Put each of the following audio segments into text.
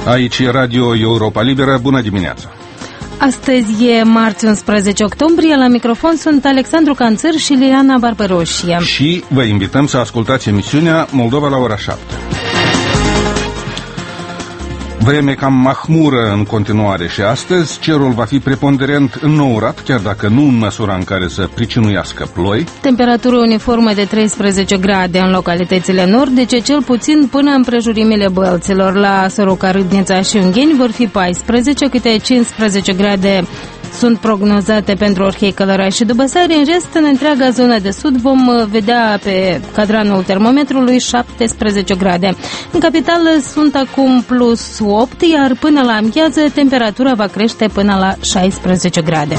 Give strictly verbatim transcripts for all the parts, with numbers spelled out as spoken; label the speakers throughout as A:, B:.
A: Aici e Radio Europa Liberă, bună dimineața!
B: Astăzi e marți unsprezece octombrie, la microfon sunt Alexandru Canțăr și Liliana Barbaroșie.
A: Și vă invităm să ascultați emisiunea Moldova la ora șapte. Vreme cam mahmură în continuare și astăzi, cerul va fi preponderent înourat, chiar dacă nu în măsura în care să pricinuiască ploi.
B: Temperatură uniformă de treisprezece grade în localitățile nordice, cel puțin până în prejurimile Bălților. La Soroca, Râdnița și Ungheni vor fi paisprezece, câte cincisprezece grade sunt prognozate pentru Orhei, Călărași și Dubăsari. În rest, în întreaga zonă de sud vom vedea pe cadranul termometrului șaptesprezece grade. În capitală sunt acum plus opt, iar până la amiază temperatura va crește până la șaisprezece grade.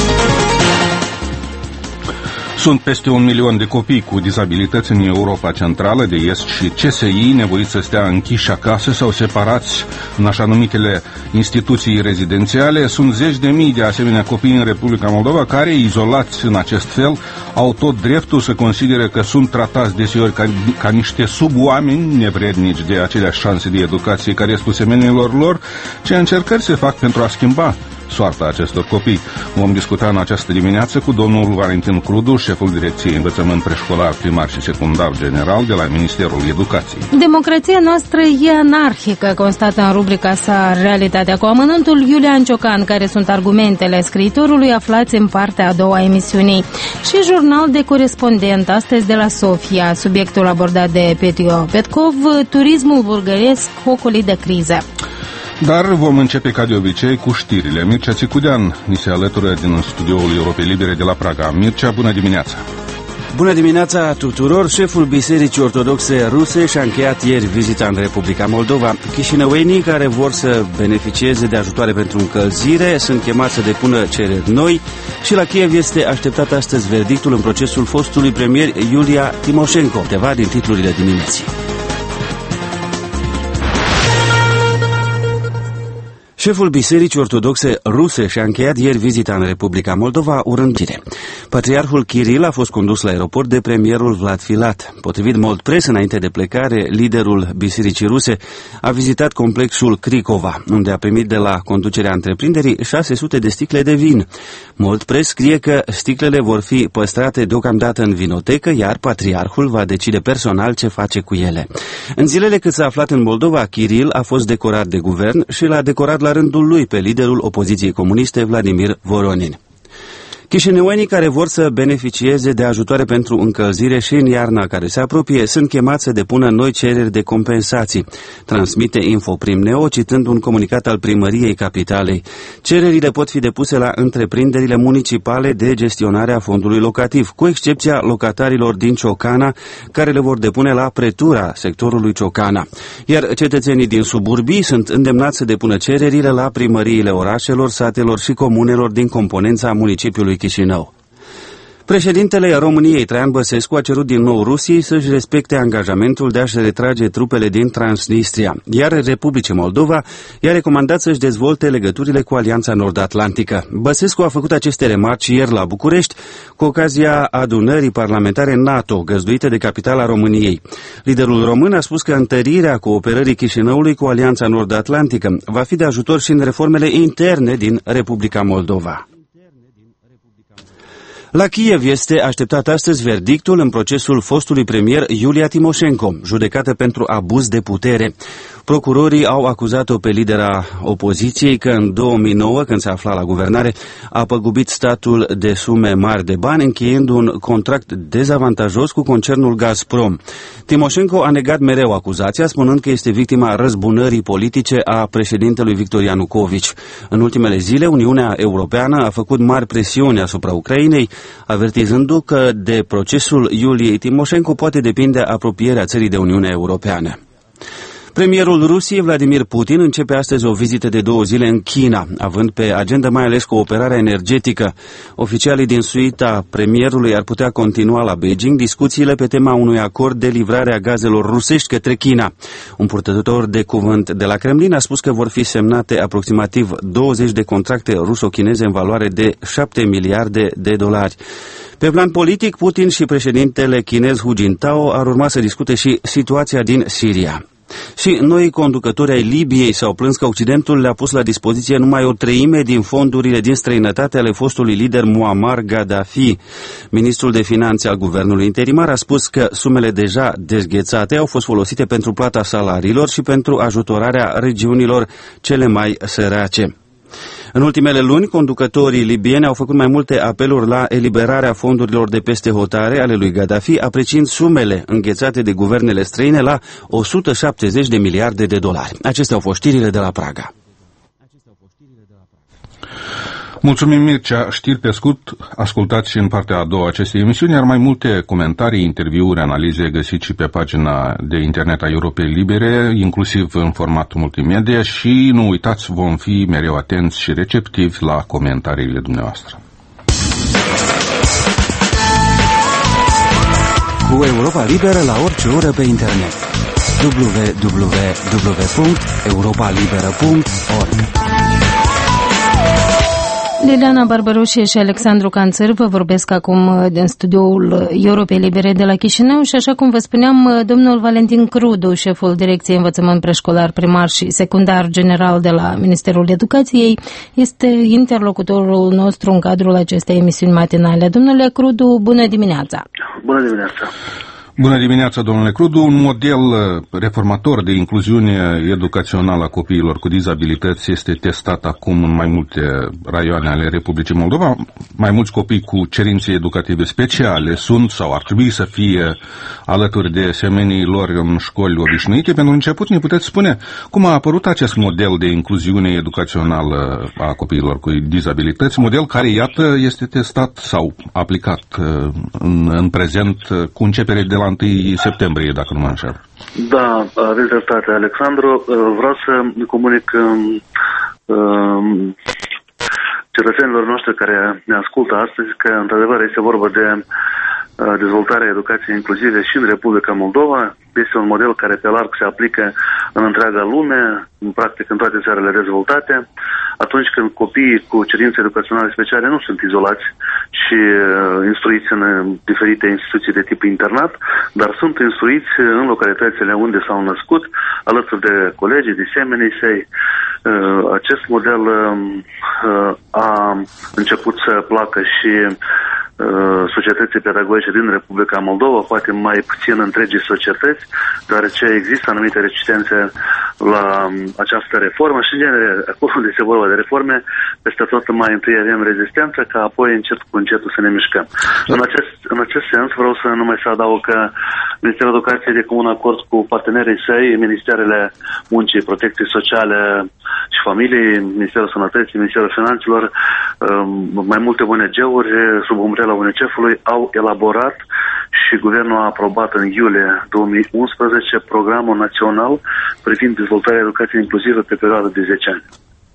A: Sunt peste un milion de copii cu dizabilități în Europa Centrală de Est și C S I nevoiți să stea închiși acasă sau separați în așa numitele instituții rezidențiale. Sunt zeci de mii de asemenea copii în Republica Moldova care, izolați în acest fel, au tot dreptul să considere că sunt tratați deseori ca, ca niște suboameni nevrednici de aceleași șanse de educație care este semenilor lor. Ce încercări se fac pentru a schimba soarta acestor copii? Vom discuta în această dimineață cu domnul Valentin Crudu, șeful Direcției Învățământ Preșcolar, Primar și Secundar General de la Ministerul Educației.
B: Democrația noastră e anarhică, constată în rubrica sa Realitatea cu amănuntul Iulian Ciocan, care sunt argumentele scriitorului aflați în partea a doua a emisiunii. Și jurnal de corespondent, astăzi de la Sofia, subiectul abordat de Petio Petkov, turismul bulgăresc ocolit de criză.
A: Dar vom începe ca de obicei cu știrile. Mircea Țicudean ni se alătură din studioul Europei Libere de la Praga. Mircea, bună dimineața!
C: Bună dimineața tuturor! Șeful Bisericii Ortodoxe Ruse și-a încheiat ieri vizita în Republica Moldova. Chișinăuenii care vor să beneficieze de ajutoare pentru încălzire sunt chemați să depună cereri noi și la Kiev este așteptat astăzi verdictul în procesul fostului premier Iulia Timoșenko. Câteva din titlurile dimineții. Șeful Bisericii Ortodoxe Ruse și-a încheiat ieri vizita în Republica Moldova, urând bine. Patriarhul Kiril a fost condus la aeroport de premierul Vlad Filat. Potrivit Mold Press, înainte de plecare, liderul Bisericii Ruse a vizitat complexul Cricova, unde a primit de la conducerea întreprinderii șase sute de sticle de vin. Mold Press scrie că sticlele vor fi păstrate deocamdată în vinotecă, iar patriarhul va decide personal ce face cu ele. În zilele cât s-a aflat în Moldova, Kiril a fost decorat de guvern și l-a decorat la rândul lui pe liderul opoziției comuniste Vladimir Voronin. Chișinăuenii care vor să beneficieze de ajutoare pentru încălzire și în iarna care se apropie sunt chemați să depună noi cereri de compensații, transmite Infoprim Neo citând un comunicat al primăriei capitalei. Cererile pot fi depuse la întreprinderile municipale de gestionare a fondului locativ, cu excepția locatarilor din Ciocana, care le vor depune la pretura sectorului Ciocana. Iar cetățenii din suburbii sunt îndemnați să depună cererile la primăriile orașelor, satelor și comunelor din componența municipiului Chișinău. Președintele României, Traian Băsescu, a cerut din nou Rusiei să-și respecte angajamentul de a-și retrage trupele din Transnistria, iar Republicii Moldova i-a recomandat să-și dezvolte legăturile cu Alianța Nord-Atlantică. Băsescu a făcut aceste remarci ieri la București, cu ocazia adunării parlamentare NATO, găzduite de capitala României. Liderul român a spus că întărirea cooperării Chișinăului cu Alianța Nord-Atlantică va fi de ajutor și în reformele interne din Republica Moldova. La Kiev este așteptat astăzi verdictul în procesul fostului premier Iulia Timoșenko, judecată pentru abuz de putere. Procurorii au acuzat-o pe lidera opoziției că în două mii nouă, când se afla la guvernare, a păgubit statul de sume mari de bani, încheiând un contract dezavantajos cu concernul Gazprom. Timoșenko a negat mereu acuzația, spunând că este victima răzbunării politice a președintelui Victor Ianucovici. În ultimele zile, Uniunea Europeană a făcut mari presiuni asupra Ucrainei, avertizându că de procesul Iuliei Timoșenko poate depinde apropierea țării de Uniunea Europeană. Premierul Rusiei, Vladimir Putin, începe astăzi o vizită de două zile în China, având pe agenda mai ales cooperarea energetică. Oficialii din suita premierului ar putea continua la Beijing discuțiile pe tema unui acord de livrare a gazelor rusești către China. Un purtător de cuvânt de la Kremlin a spus că vor fi semnate aproximativ douăzeci de contracte ruso-chineze în valoare de șapte miliarde de dolari. Pe plan politic, Putin și președintele chinez Hu Jintao ar urma să discute și situația din Siria. Și noi conducători ai Libiei s-au plâns că Occidentul le-a pus la dispoziție numai o treime din fondurile din străinătate ale fostului lider Muammar Gaddafi. Ministrul de Finanțe al guvernului interimar a spus că sumele deja dezghețate au fost folosite pentru plata salariilor și pentru ajutorarea regiunilor cele mai sărace. În ultimele luni, conducătorii libieni au făcut mai multe apeluri la eliberarea fondurilor de peste hotare ale lui Gaddafi, apreciind sumele înghețate de guvernele străine la o sută șaptezeci de miliarde de dolari. Acestea au fost știrile de la Praga.
A: Mulțumim, Mircea. Știri pe scurt, ascultați și în partea a doua acestei emisiuni, iar mai multe comentarii, interviuri, analize găsiți și pe pagina de internet a Europei Libere, inclusiv în format multimedia, și nu uitați, vom fi mereu atenți și receptivi la comentariile dumneavoastră.
C: Cu Europa Liberă la orice oră pe internet. w w w punct europa liberă punct org.
B: Liliana Barbaroșie și Alexandru Canțăr vă vorbesc acum din studioul Europei Libere de la Chișinău și, așa cum vă spuneam, domnul Valentin Crudu, șeful Direcției Învățământ Preșcolar, Primar și Secundar General de la Ministerul Educației, este interlocutorul nostru în cadrul acestei emisiuni matinale. Domnule Crudu, bună dimineața!
D: Bună dimineața!
A: Bună dimineața, domnule Crudu. Un model reformator de incluziune educațională a copiilor cu dizabilități este testat acum în mai multe raioane ale Republicii Moldova. Mai mulți copii cu cerințe educative speciale sunt sau ar trebui să fie alături de semenii lor în școli obișnuite. Pentru început, ne puteți spune cum a apărut acest model de incluziune educațională a copiilor cu dizabilități, model care, iată, este testat sau aplicat în, în prezent cu începere de la întâi septembrie, dacă nu mă înșel.
D: Da, aveți dreptate, Alexandru. Vreau să comunic um, cetățenilor noștri care ne ascultă astăzi că, într-adevăr, este vorba de dezvoltarea educației inclusive și în Republica Moldova. Este un model care pe larg se aplică în întreaga lume, în practic în toate țările dezvoltate. Atunci când copiii cu cerințe educaționale speciale nu sunt izolați și instruiți în diferite instituții de tip internat, dar sunt instruiți în localitățile unde s-au născut, alături de colegii, de semenii săi. Acest model a început să placă și societății pedagogice din Republica Moldova, poate mai puțin întregii societăți, deoarece există anumite reticențe la această reformă și, în genere, acolo unde se vorba de reforme, peste tot mai întâi avem rezistență, ca apoi încet cu încetul să ne mișcăm. În acest, în acest sens vreau să numai să adaug că Ministerul Educației, de comun acord cu partenerii săi, Ministerele Muncii, Protecției Sociale și Familiei, Ministerul Sănătății, Ministerul Finanțelor, mai multe O N G-uri sub umbrela UNICEF-ului au elaborat și Guvernul a aprobat în iulie două mii unsprezece Programul Național privind dezvoltarea educației inclusive pe perioadă de zece ani.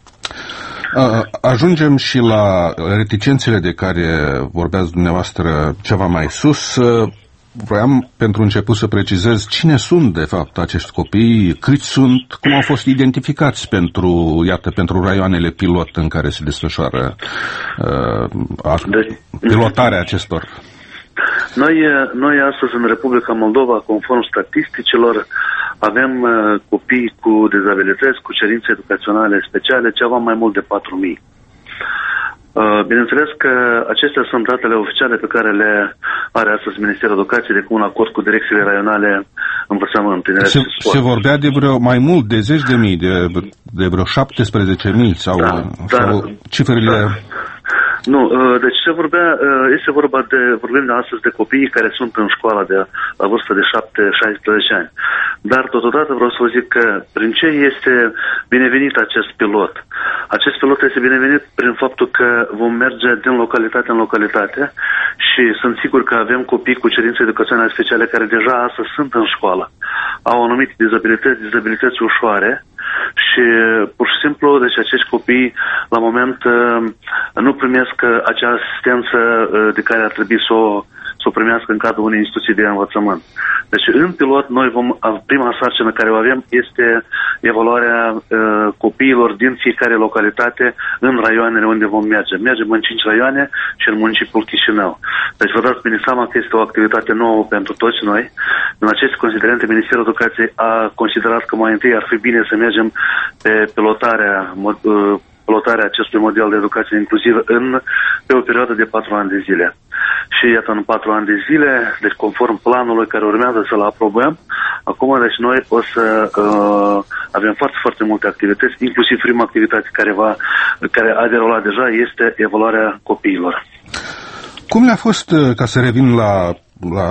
A: Ajungem și la reticențele de care vorbeați dumneavoastră ceva mai sus. Vreau pentru început să precizez cine sunt de fapt acești copii, câți sunt, cum au fost identificați pentru, iată, pentru raioanele pilot în care se desfășoară uh,
D: deci,
A: pilotarea acestor.
D: Noi, noi astăzi în Republica Moldova, conform statisticilor, avem uh, copii cu dizabilități, cu cerințe educaționale speciale, ceva mai mult de patru mii. Bineînțeles că acestea sunt datele oficiale pe care le are astăzi Ministerul Educației de comun acord cu direcțiile raionale învățământ, tineret
A: se,
D: și sport.
A: Se vorbea de vreo mai mult de zeci de mii, de, de vreo șaptesprezece mii sau,
D: da,
A: sau
D: da,
A: cifrele...
D: Da. Nu, deci se vorbea, este vorba de, vorbim de astăzi de copiii care sunt în școala de, la vârstă de șapte șaisprezece ani. Dar totodată vreau să vă zic că prin ce este binevenit acest pilot? Acest pilot este binevenit prin faptul că vom merge din localitate în localitate și sunt sigur că avem copii cu cerințe educaționale speciale care deja astăzi sunt în școală. Au anumite dizabilități, dizabilități ușoare și pur și simplu, deci acești copii la moment nu primesc acea asistență de care ar trebui să o, să o primească în cadrul unei instituții de învățământ. Deci în pilot noi vom, prima sarcină care o avem este evaluarea uh, copiilor din fiecare localitate în raioanele unde vom merge. Mergem în cinci raioane și în municipiul Chișinău. Deci vă dați bine seama că este o activitate nouă pentru toți noi. În aceste considerente, Ministerul Educației a considerat că mai întâi ar fi bine să mergem pe pilotarea uh, pilotarea acestui model de educație inclusivă în, pe o perioadă de patru ani de zile. Și iată, în patru ani de zile, deci conform planului care urmează să-l aprobăm, acum deci noi o să uh, avem foarte, foarte multe activități, inclusiv prima activitate care, va, care a derulat deja este evaluarea copiilor.
A: Cum le-a fost, ca să revin la, la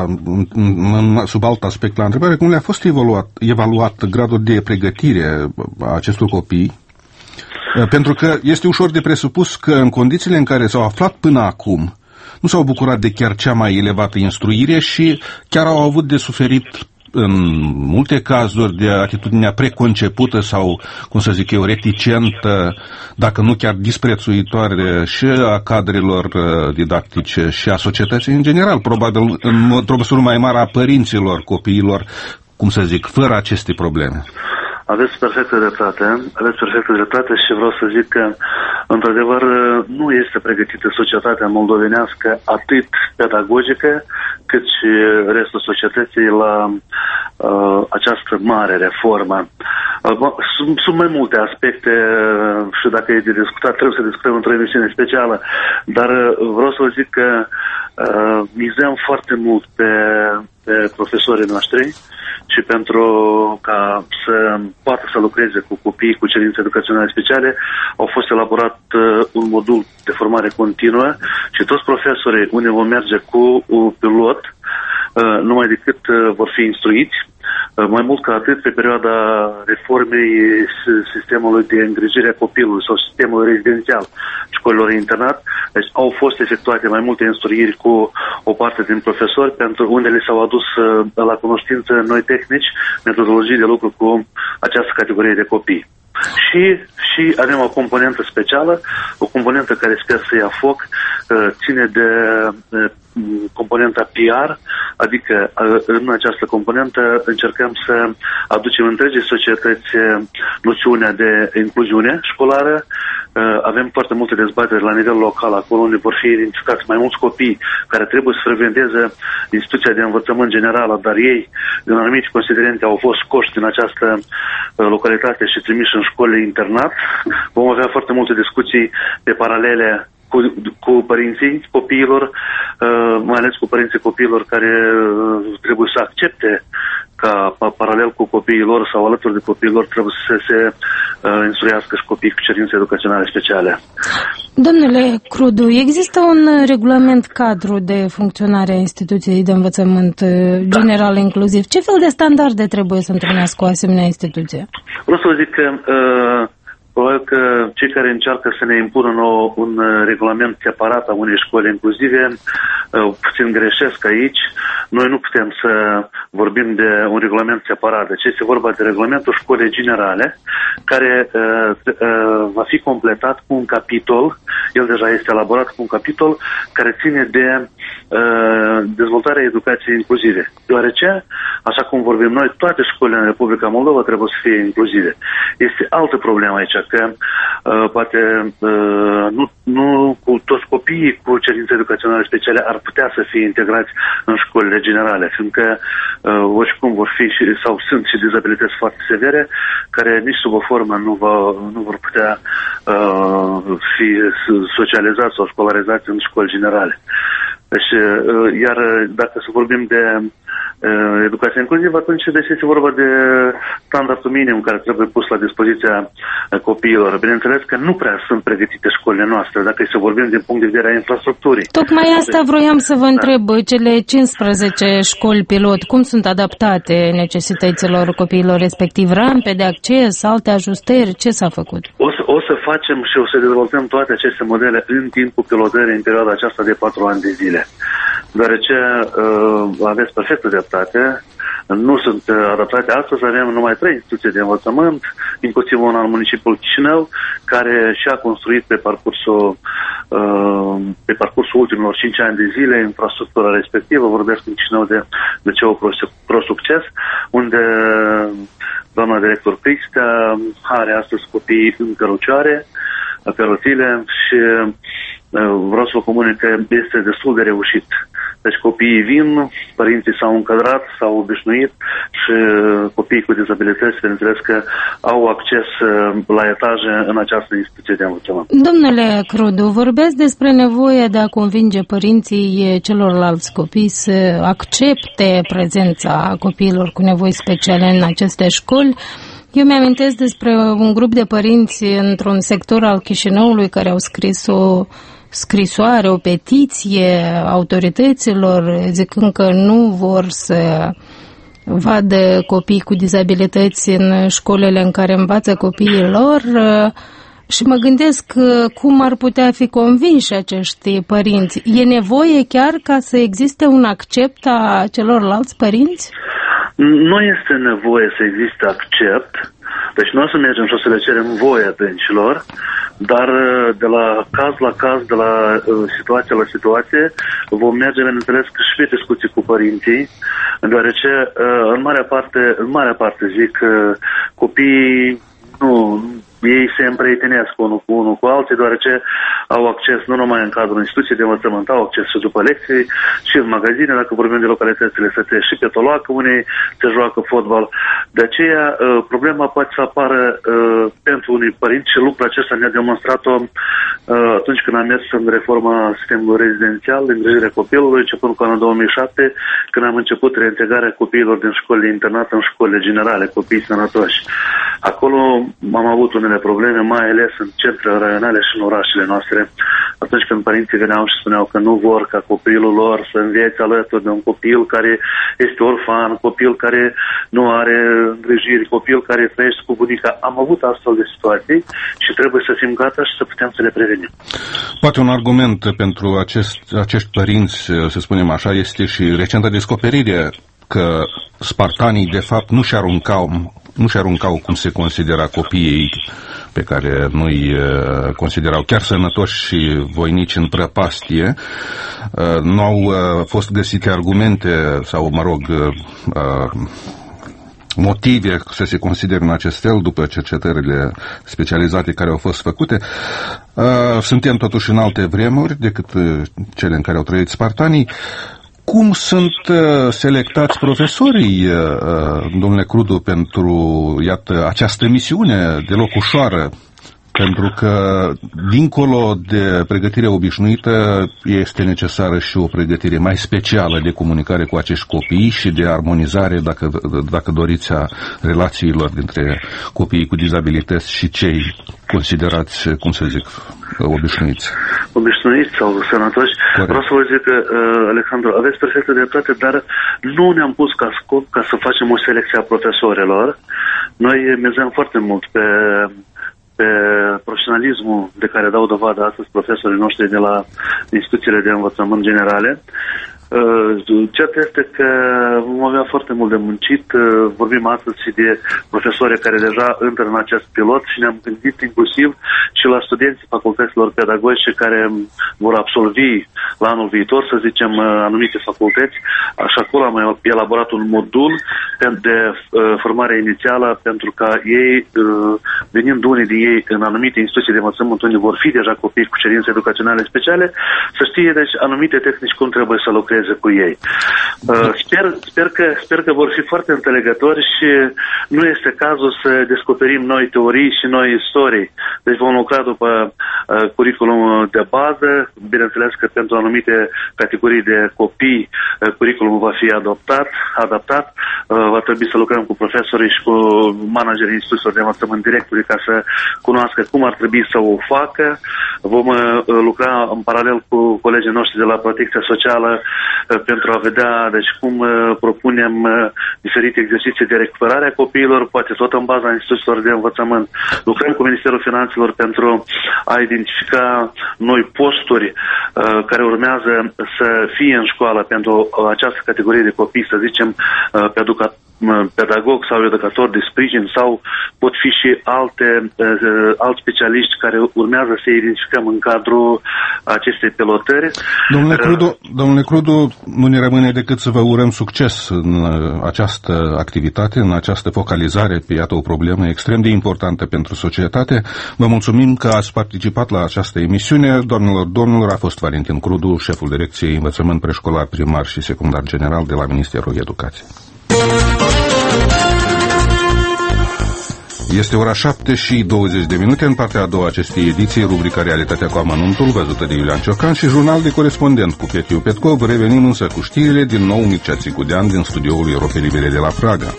A: sub alt aspect la întrebare, cum le-a fost evaluat, evaluat gradul de pregătire a acestor copii? Pentru că este ușor de presupus că în condițiile în care s-au aflat până acum, nu s-au bucurat de chiar cea mai elevată instruire și chiar au avut de suferit în multe cazuri de atitudinea preconcepută sau, cum să zic eu, reticentă, dacă nu chiar disprețuitoare și a cadrelor didactice și a societății în general, probabil într-o măsură mai mare a părinților copiilor, cum să zic, fără aceste probleme.
D: Aveți perfectă dreptate, aveți perfectă dreptate și vreau să zic că, într-adevăr, nu este pregătită societatea moldovenească atât pedagogică, cât și restul societății la uh, această mare reformă. Uh, sunt, sunt mai multe aspecte și dacă e de discutat, trebuie să discutăm într-o emisiune specială, dar vreau să vă zic că uh, mizăm foarte mult pe, pe profesorii noștri și pentru ca să poată să lucreze cu copii cu cerințe educaționale speciale, au fost elaborat uh, un modul de formare continuă și toți profesorii unde vom merge cu un pilot, uh, numai decât uh, vor fi instruiți. Uh, mai mult ca atât, pe perioada reformei sistemului de îngrijire a copilului sau sistemului rezidențial școlilor internat, deci au fost efectuate mai multe instruiri cu o parte din profesori, pentru unde le s-au adus uh, la cunoștință noi tehnici, metodologii de lucru cu această categorie de copii. Și, și avem o componentă specială, o componentă care sper să ia foc, ține de componenta P R, adică în această componentă încercăm să aducem întregii societăți noțiunea de incluziune școlară. Avem foarte multe dezbateri la nivel local, acolo unde vor fi identificați mai mulți copii care trebuie să frecventeze instituția de învățământ generală, dar ei, în anumite considerente, au fost scoși din această localitate și trimiși în școlile internat. Vom avea foarte multe discuții pe paralele cu, cu părinții copiilor, mai ales cu părinții copiilor care trebuie să accepte ca paralel cu copiii lor sau alături de copiii lor trebuie să se uh, instruiască și copii cu cerințe educaționale speciale.
B: Domnule Crudu, există un regulament cadru de funcționare a instituției de învățământ general da. inclusiv. Ce fel de standarde trebuie să întrunească o asemenea instituție?
D: Vreau să vă zic că uh, probabil că cei care încearcă să ne impună nouă un regulament separat a unei școli inclusive puțin greșesc aici. Noi nu putem să vorbim de un regulament separat. Deci este vorba de regulamentul școlii generale, care uh, uh, va fi completat cu un capitol, el deja este elaborat cu un capitol care ține de uh, dezvoltarea educației inclusive. Deoarece, așa cum vorbim noi, toate școlile în Republica Moldova trebuie să fie inclusive. Este altă problemă aici, că uh, poate uh, nu, nu cu toți copiii cu cerințe educaționale speciale ar putea să fie integrați în școlile generale, fiindcă uh, oricum vor fi și, sau sunt și dizabilități foarte severe, care nici sub o formă nu, va, nu vor putea uh, fi socializați sau școlarizați în școli generale. Deci, uh, iar dacă să vorbim de uh, educație inclusivă, atunci deci este vorba de standardul minim care trebuie pus la dispoziția copiilor. Bineînțeles că nu prea sunt pregătite școlile noastre, dacă să vorbim din punct de vedere a infrastructurii.
B: Tocmai asta vroiam să vă întreb. Da. Cele cincisprezece școli pilot, cum sunt adaptate necesităților copiilor respectiv? Rampe de acces, alte ajustări? Ce s-a făcut? O
D: să, o să facem și o să dezvoltăm toate aceste modele în timpul pilotării în perioada aceasta de patru ani de zile. Deoarece uh, aveți perfectă dreptate, nu sunt adaptate. Astăzi avem numai trei instituții de învățământ, inclusiv una în municipiul Chișinău, care și-a construit pe parcursul pe parcursul ultimilor cinci ani de zile, infrastructura respectivă, vorbesc în Chișinău de Liceul Pro Succes, unde doamna director Cristea are astăzi copii în cărucioare, pe rotile, și vreau să vă comunic că este destul de reușit. Deci copiii vin, părinții s-au încadrat, s-au obișnuit și copiii cu dizabilități, bineînțeles că au acces la etaje în această instituție de învățământ.
B: Domnule Crudu, vorbeați despre nevoia de a convinge părinții celorlalți copii să accepte prezența copiilor cu nevoi speciale în aceste școli. Eu mi-amintesc despre un grup de părinți într-un sector al Chișinăului care au scris o scrisoare, o petiție autorităților zicând că nu vor să vadă copii cu dizabilități în școlile în care învață copiii lor, și mă gândesc cum ar putea fi convinși acești părinți. E nevoie chiar ca să existe un accept a celorlalți părinți?
D: Nu este nevoie să existe accept, deci nu o să mergem și o să le cerem voie adâncilor, dar de la caz la caz, de la uh, situație la situație, vom merge, bineînțeles, și pe discuții cu părinții, deoarece uh, în marea parte, în marea parte zic că uh, copiii nu... ei se împrietenesc unul cu unul cu alții, deoarece au acces nu numai în cadrul instituției de învățământ, au acces și după lecții, și în magazine, dacă vorbim de localitățile săte, și pe toloacă, unei se joacă fotbal. De aceea, problema poate să apară pentru unii părinți și lucrul acesta ne-a demonstrat-o atunci când am mers în reforma sistemului rezidențial de îngrijire copilului, începând cu anul două mii șapte, când am început reintegrarea copiilor din școlile internate în școlile generale, copii sănătoși. Acolo am avut unele probleme, mai ales în centrele raionale și în orașele noastre, atunci când părinții veneau și spuneau că nu vor ca copilul lor să învețe alături de un copil care este orfan, copil care nu are îngrijiri, copil care trăiește cu bunica. Am avut astfel de situații și trebuie să fim gata și să putem să le prevenim.
A: Poate un argument pentru acest, acești părinți, să spunem așa, este și recenta descoperire că spartanii de fapt nu și aruncau nu și aruncau cum se considera copiii pe care nu-i considerau chiar sănătoși și voinici în prăpastie. Nu au fost găsite argumente sau, mă rog, motive să se considere în acest fel după cercetările specializate care au fost făcute. Suntem totuși în alte vremuri decât cele în care au trăit spartanii. Cum sunt selectați profesorii, domnule Crudu, pentru, iată, această misiune deloc ușoară? Pentru că, dincolo de pregătirea obișnuită, este necesară și o pregătire mai specială de comunicare cu acești copii și de armonizare, dacă, dacă doriți, a relațiilor dintre copiii cu dizabilități și cei considerați, cum să zic, obișnuiți.
D: Obișnuiți sau sănătoși. Corect. Vreau să vă zic că, Alexandru, aveți perfectă dreptate, dar nu ne-am pus ca scop ca să facem o selecție a profesorilor. Noi mizăm foarte mult pe pe profesionalismul de care dau dovadă astăzi profesorii noștri de la instituțiile de învățământ generale. Cert este că vom avea foarte mult de muncit. Vorbim astăzi și de profesori care deja intră în acest pilot și ne-am gândit inclusiv și la studenții facultăților pedagogice care vor absolvi la anul viitor, să zicem, anumite facultăți. Așa acolo am elaborat un modul de formare inițială pentru ca ei, venind unii din ei în anumite instituții de învățământ unde vor fi deja copii cu cerințe educaționale speciale, să știe deci anumite tehnici cum trebuie să lucreze cu ei. Uh, sper, sper, că, sper că vor fi foarte înțelegători și nu este cazul să descoperim noi teorii și noi istorii. Deci vom lucra după uh, curriculum de bază. Bineînțeles că pentru anumite categorii de copii uh, curriculumul va fi adoptat, adaptat. Uh, va trebui să lucrăm cu profesorii și cu managerii instituțiilor de învățământ, directorii, ca să cunoască cum ar trebui să o facă. Vom uh, lucra în paralel cu colegii noștri de la Protecția Socială pentru a vedea deci cum uh, propunem uh, diferite exerciții de recuperare a copiilor, poate tot în baza instituțiilor de învățământ. Lucrăm cu Ministerul Finanțelor pentru a identifica noi posturi uh, care urmează să fie în școală pentru această categorie de copii, să zicem, uh, pe, educa- pedagog sau educator de sprijin sau pot fi și alte, alți specialiști care urmează să identificăm în cadrul acestei pilotări.
A: Domnule Crudu, domnule Crudu, nu ne rămâne decât să vă urăm succes în această activitate, în această focalizare pe, iată, o problemă extrem de importantă pentru societate. Vă mulțumim că ați participat la această emisiune. Doamnelor, domnilor, a fost Valentin Crudu, șeful Direcției Învățământ Preșcolar, Primar și Secundar General de la Ministerul Educației. Este ora șapte și douăzeci de minute. În partea a doua acestei ediții, rubrica Realitatea cu amănuntul, văzută de Iulian Ciocan, și jurnal de corespondent cu Petiu Petkov. Revenim însă cu știrile, din nou Mircea Țicudean din studioul Europei Libere de la Praga.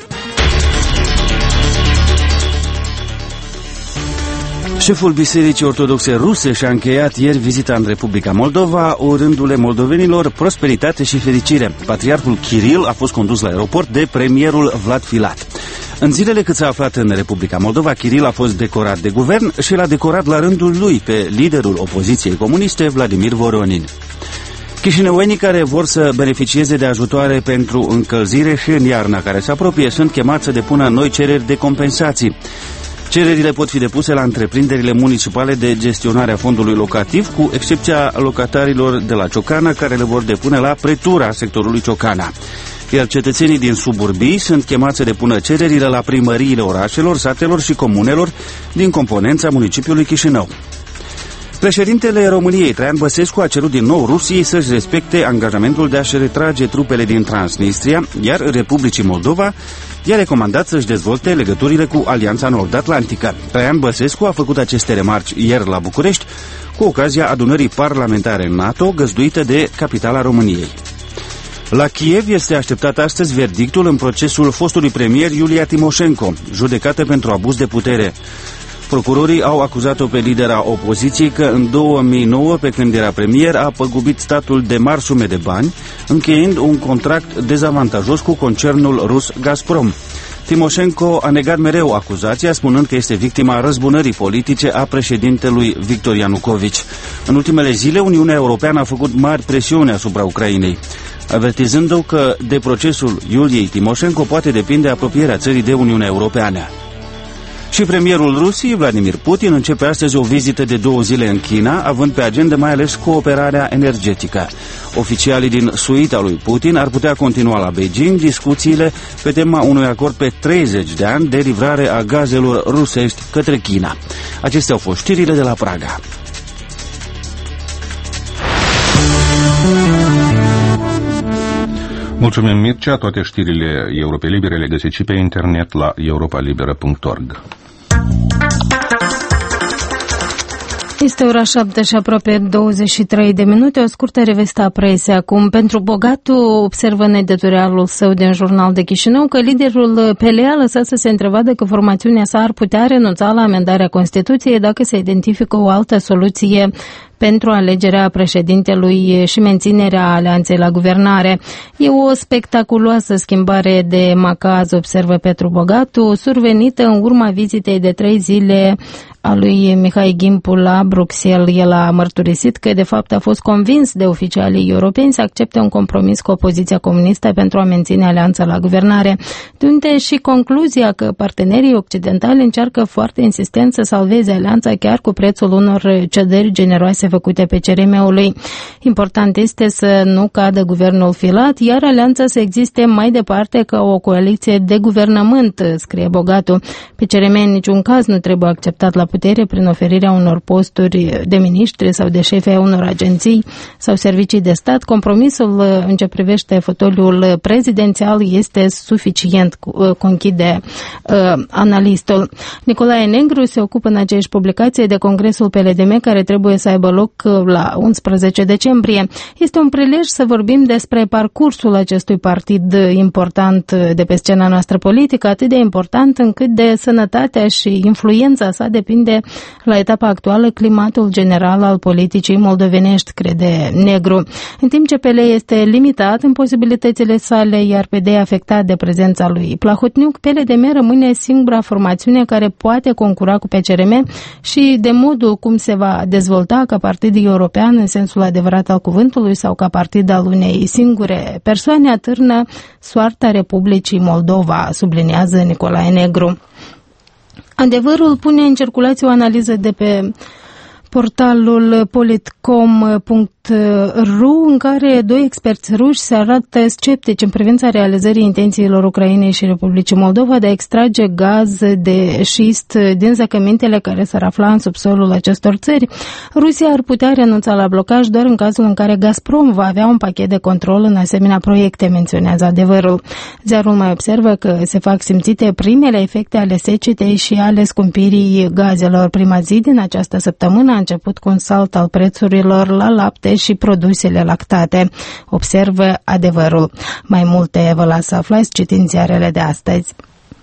C: Șeful Bisericii Ortodoxe Ruse și-a încheiat ieri vizita în Republica Moldova, urându-le moldovenilor prosperitate și fericire. Patriarhul Kiril a fost condus la aeroport de premierul Vlad Filat. În zilele cât s-a aflat în Republica Moldova, Kiril a fost decorat de guvern și l-a decorat la rândul lui pe liderul opoziției comuniste, Vladimir Voronin. Chișinăuenii care vor să beneficieze de ajutoare pentru încălzire și în iarna care se apropie sunt chemați să depună noi cereri de compensații. Cererile pot fi depuse la întreprinderile municipale de gestionare a fondului locativ, cu excepția locatarilor de la Ciocana, care le vor depune la pretura sectorului Ciocana. Iar cetățenii din suburbii sunt chemați să depună cererile la primăriile orașelor, satelor și comunelor din componența municipiului Chișinău. Președintele României, Traian Băsescu, a cerut din nou Rusiei să-și respecte angajamentul de a-și retrage trupele din Transnistria, iar Republicii Moldova i-a recomandat să-și dezvolte legăturile cu Alianța Nord-Atlantică. Traian Băsescu a făcut aceste remarci ieri la București, cu ocazia adunării parlamentare NATO, găzduită de capitala României. La Kiev este așteptat astăzi verdictul în procesul fostului premier Iulia Timoșenko, judecată pentru abuz de putere. Procurorii au acuzat-o pe lidera opoziției că în două mii nouă, pe când era premier, a păgubit statul de mari sume de bani, încheiind un contract dezavantajos cu concernul rus Gazprom. Timoșenko a negat mereu acuzația, spunând că este victima răzbunării politice a președintelui Victor Ianucovici. În ultimele zile, Uniunea Europeană a făcut mari presiuni asupra Ucrainei, avertizând-o că de procesul Iuliei Timoșenko poate depinde apropierea țării de Uniunea Europeană. Și premierul Rusiei, Vladimir Putin, începe astăzi o vizită de două zile în China, având pe agenda mai ales cooperarea energetică. Oficialii din suita lui Putin ar putea continua la Beijing discuțiile pe tema unui acord pe treizeci de ani de livrare a gazelor rusești către China. Acestea au fost știrile de la Praga.
A: Mulțumim, Mircea. Toate știrile Europei Libere le găsiți și pe internet la europa liberă punct org.
B: Este ora șapte și aproape douăzeci și trei de minute. O scurtă revista presei acum. Pentru Bogatul, observă în editorialul său din Jurnal de Chișinău că liderul P L A a lăsat să se întrevadă că formațiunea sa ar putea renunța la amendarea Constituției dacă se identifică o altă soluție pentru alegerea președintelui și menținerea alianței la guvernare. E o spectaculoasă schimbare de macaz, observă Petru Bogatu, survenită în urma vizitei de trei zile a lui Mihai Gimpu la Bruxelles. El a mărturisit că de fapt a fost convins de oficialii europeni să accepte un compromis cu opoziția comunistă pentru a menține alianța la guvernare, de unde și concluzia că partenerii occidentali încearcă foarte insistent să salveze alianța chiar cu prețul unor cedări generoase făcute pe C R M-ului. Important este să nu cadă guvernul Filat, iar alianța să existe mai departe ca o coaliție de guvernământ, scrie Bogatu. Pe C R M în niciun caz nu trebuie acceptat la putere prin oferirea unor posturi de miniștri sau de șefi ai unor agenții sau servicii de stat. Compromisul în ce privește fotoliul prezidențial este suficient, conchide uh, analistul. Nicolae Negru se ocupă în aceeași publicație de Congresul P L D M care trebuie să aibă loc la unsprezece decembrie. Este un prilej să vorbim despre parcursul acestui partid important de pe scena noastră politică, atât de important încât de sănătatea și influența sa depinde la etapa actuală climatul general al politicii moldovenești, crede Negru. În timp ce P L este limitat în posibilitățile sale, iar P D e afectat de prezența lui Plahotniuc, P L D M rămâne singura formațiune care poate concura cu P C R M și de modul cum se va dezvolta ca partid european în sensul adevărat al cuvântului sau ca partid al unei singure persoane atârnă soarta Republicii Moldova, subliniază Nicolae Negru. Adevărul pune în circulație o analiză de pe portalul politcom punct r u în care doi experți ruși se arată sceptici în privința realizării intențiilor Ucrainei și Republicii Moldova de a extrage gaz de șist din zăcămintele care s-ar afla în subsolul acestor țări. Rusia ar putea renunța la blocaj doar în cazul în care Gazprom va avea un pachet de control în asemenea proiecte, menționează Adevărul. Ziarul mai observă că se fac simțite primele efecte ale secetei și ale scumpirii gazelor. Prima zi din această săptămână a început cu un salt al prețurilor la lapte și produsele lactate, observă Adevărul. Mai multe vă las să aflați citind ziarele de astăzi.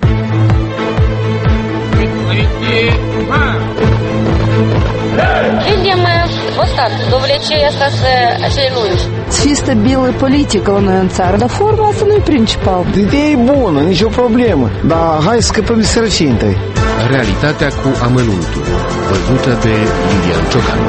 E: Видим вот так, довлечение остаться очередной.
F: Să fie stabilă politică la noi în țară, dar forma asta nu e principal.
G: Ideea e bună, nicio problemă, dar hai să scăpăm de sărăcie întâi.
H: Realitatea cu amănuntul, văzută de Lilian Ciocan.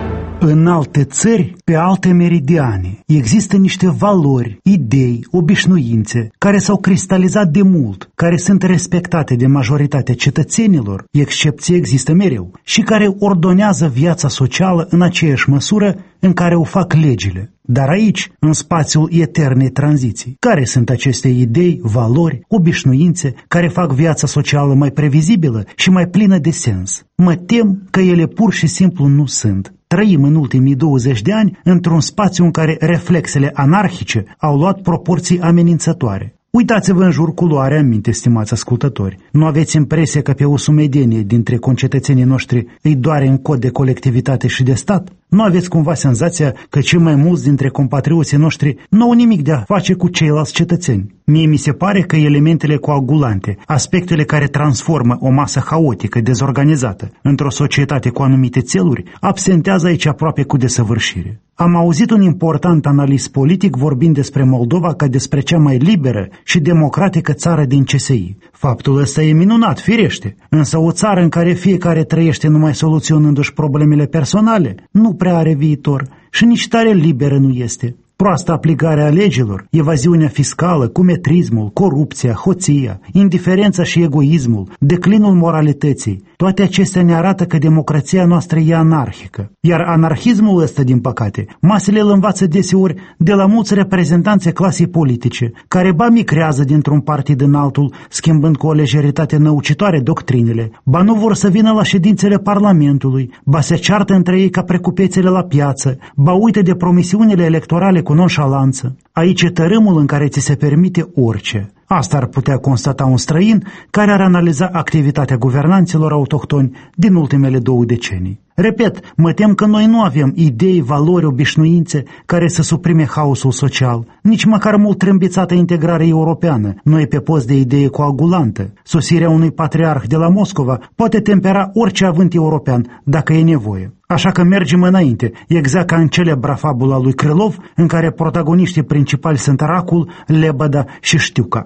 I: În alte țări, pe alte meridiane, există niște valori, idei, obișnuințe care s-au cristalizat de mult, care sunt respectate de majoritatea cetățenilor, excepție există mereu, și care ordonează viața socială în aceeași măsură în care o fac legile. Dar aici, în spațiul eternei tranziții, care sunt aceste idei, valori, obișnuințe care fac viața socială mai previzibilă și mai plină de sens? Mă tem că ele pur și simplu nu sunt. Trăim în ultimii douăzeci de ani într-un spațiu în care reflexele anarhice au luat proporții amenințătoare. Uitați-vă în jur cu luarea în minte, stimați ascultători. Nu aveți impresia că pe o sumedenie dintre concetățenii noștri îi doare în cod de colectivitate și de stat? Nu aveți cumva senzația că cei mai mulți dintre compatrioții noștri nu au nimic de a face cu ceilalți cetățeni? Mie mi se pare că elementele coagulante, aspectele care transformă o masă haotică, dezorganizată, într-o societate cu anumite țeluri, absentează aici aproape cu desăvârșire. Am auzit un important analist politic vorbind despre Moldova ca despre cea mai liberă și democratică țară din C S I. Faptul ăsta e minunat, firește, însă o țară în care fiecare trăiește numai soluționându-și problemele personale nu prea are viitor și nici tare liberă nu este. Proasta aplicare a legilor, evaziunea fiscală, cumetrismul, corupția, hoția, indiferența și egoismul, declinul moralității, toate acestea ne arată că democrația noastră e anarhică. Iar anarhismul ăsta, din păcate, masele îl învață deseori de la mulți reprezentanțe clasei politice, care ba micrează dintr-un partid în altul, schimbând cu o lejeritate năucitoare doctrinele, ba nu vor să vină la ședințele Parlamentului, ba se ceartă între ei ca precupețele la piață, ba uită de promisiunile electorale cu nonșalanță. Aici e tărâmul în care ți se permite orice. Asta ar putea constata un străin care ar analiza activitatea guvernanților autohtoni din ultimele două decenii. Repet, mă tem că noi nu avem idei, valori, obișnuințe care să suprime haosul social, nici măcar mult trâmbițată integrare europeană, nu e pe post de idee coagulantă. Sosirea unui patriarh de la Moscova poate tempera orice avânt european, dacă e nevoie. Așa că mergem înainte, exact ca în celebra fabula lui Krylov, în care protagoniștii principali sunt Racul, Lebăda și Știuca.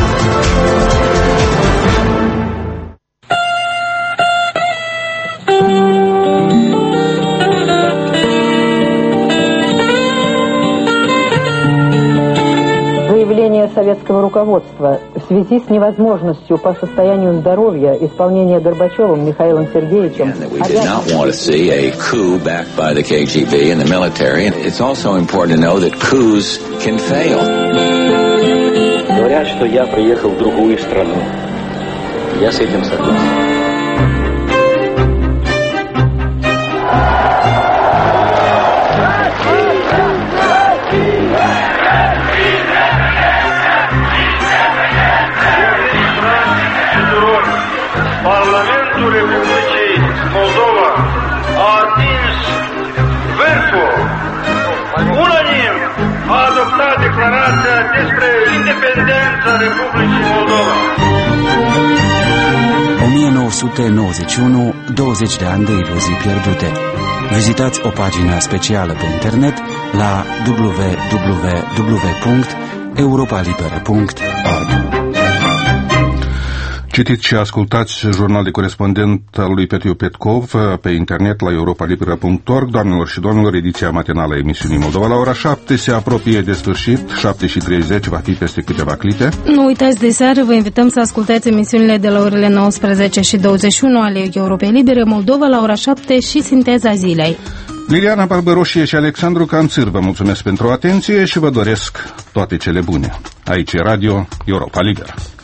J: Заявление советского руководства в связи с невозможностью по состоянию здоровья исполнения Горбачевым Михаилом Сергеевичем.
K: We did not want to see a coup backed by the K G B and the military. It's also important to know that coups can fail.
L: Говорят, что я приехал в другую страну. Я с этим согласен.
M: Parlamentul Republicii Moldova a atins vârful. Unanim a adoptat declarația despre independența Republicii Moldova.
C: o mie nouă sute nouăzeci și unu, douăzeci de ani de iluzii pierdute. Vizitați o pagină specială pe internet la w w w punct europa liberă punct org.
A: Citiți și ascultați jurnal de corespondent al lui Petru Petkov pe internet la europa liberă punct org. Doamnelor și domnilor, ediția matinală a emisiunii Moldova la ora șapte se apropie de sfârșit, șapte și treizeci va fi peste câteva clipe.
B: Nu uitați, de seară vă invităm să ascultați emisiunile de la orele nouăsprezece și douăzeci și unu ale Europei Libere Moldova la ora șapte și Sinteza Zilei.
A: Liliana Barbăroșie și Alexandru Canțâr vă mulțumesc pentru atenție și vă doresc toate cele bune. Aici e Radio Europa Liberă.